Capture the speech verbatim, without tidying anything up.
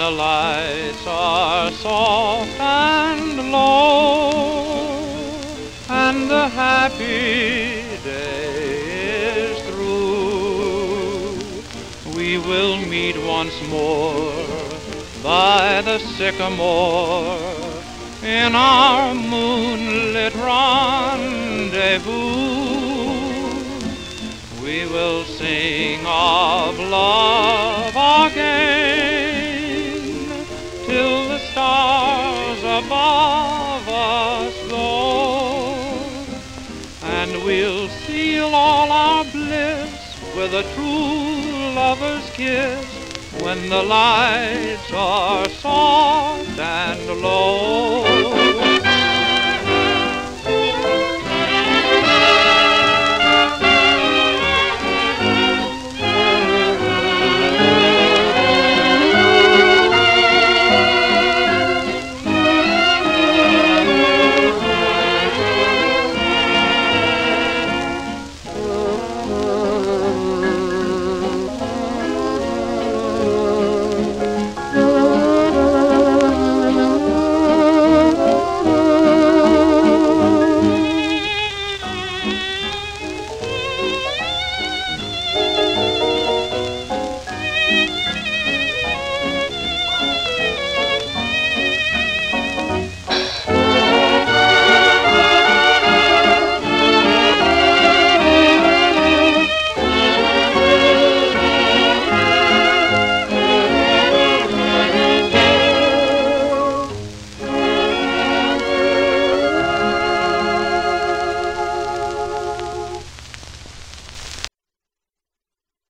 the lights are soft and low, and the happy day is through, we will meet once more by the sycamore in our moonlit rendezvous. We will sing of love again till the stars above us go, and we'll seal all our bliss with a true lover's kiss when the lights are soft and low.